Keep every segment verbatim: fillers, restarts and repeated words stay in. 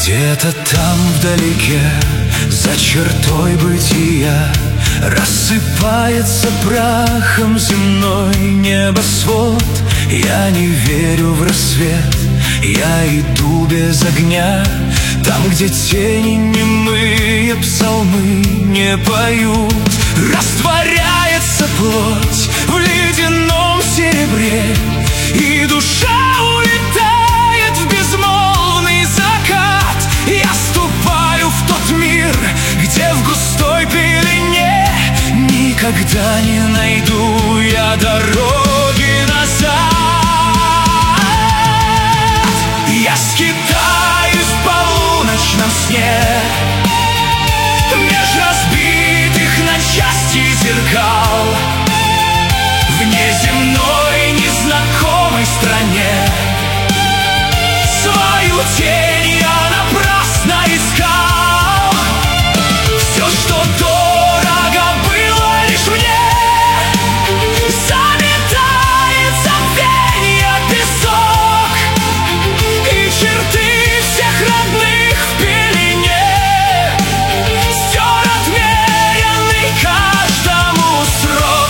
Где-то там вдалеке, за чертой бытия, рассыпается прахом земной небосвод. Я не верю в рассвет, я иду без огня, там, где тени немые псалмы не поют. Растворяется плоть в ледяном серебре, и душа улетает в безмолвный закат. Я ступаю в тот мир, где в густой пелене никогда не найду я дороги назад. Я скитаюсь в полуночном сне меж разбитых на части зеркал, в неземной незнакомой стране. Свою тень я напрасно искал. Все, что дорого было лишь мне, заметает забвенье песок, и черты всех родных в пелене стер отмеренный каждому срок.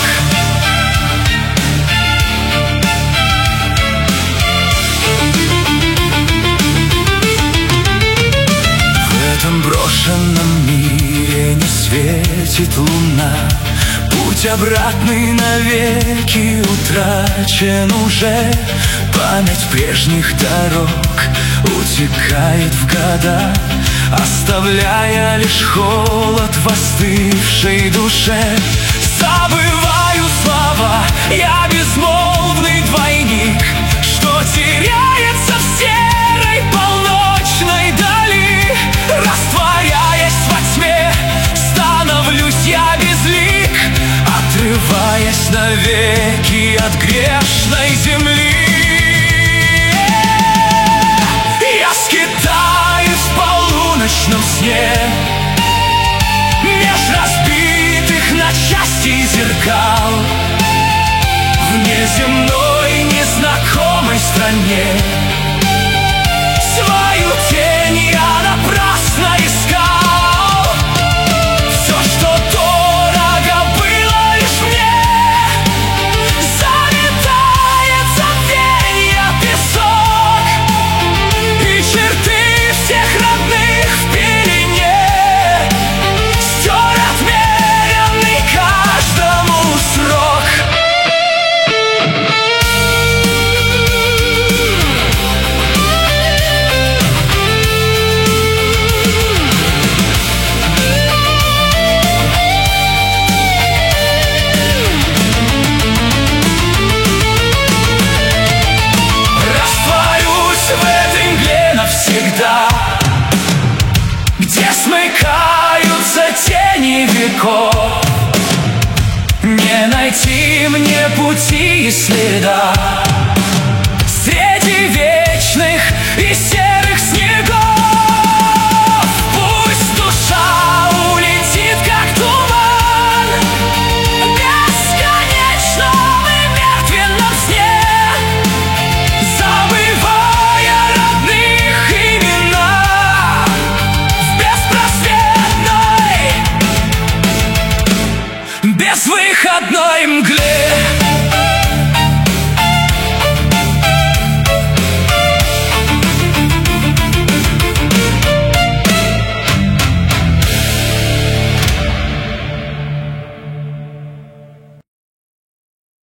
В этом брошенном мире не светит луна, путь обратный навеки утрачен уже. Память прежних дорог утекает в года, оставляя лишь холод в остывшей душе. Забываю слова, я безмолвный двойник, что теряется в серой полночной дали. Растворяясь во тьме, становлюсь я безлик, отрываясь навеки от грешной земли. Я скитаюсь в полуночном сне меж разбитых на части зеркал, в неземной незнакомой стране. Свою тень я напрасно искал. Все, что дорого было лишь мне, заметает забвенье песок, и черты всех родных в пелене стер отмеренный каждому срок. Навсегда, где смыкаются тени веков, не найти мне пути и следа среди веков.